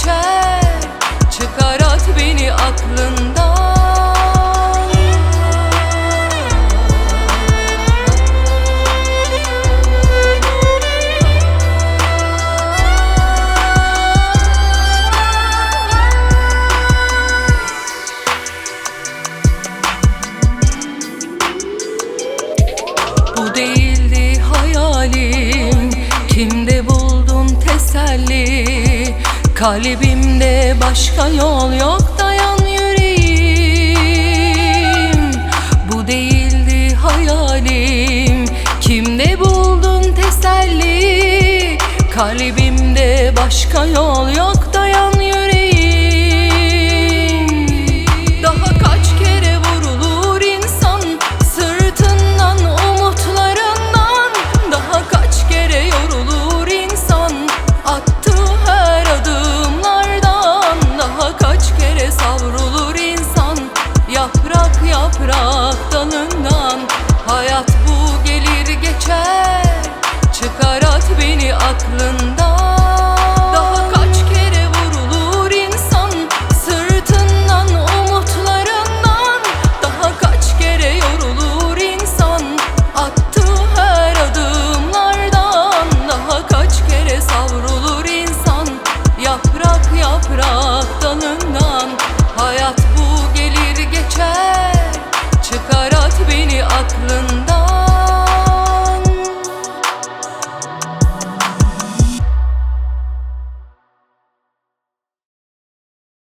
geçer, çıkar at beni aklından. Bu değildi hayalim, kimde buldun teselli? Kalbimde başka yol yok, dayan yüreğim. Bu değildi hayalim, kimde buldun teselli? Kalbimde başka yol yok, dayan yüreğim. Daha kaç kere vurulur insan sırtından, umutlarından. Daha kaç kere yorulur insan attığı her adımlardan. Daha kaç kere savrulur insan yaprak yaprak dalından. Hayat bu gelir geçer, çıkar at beni aklından. Daha kaç kere vurulur insan sırtından, umutlarından. Daha kaç kere yorulur insan attığı her adımlardan. Daha kaç kere savrulur insan yaprak yaprak dalından. Hayat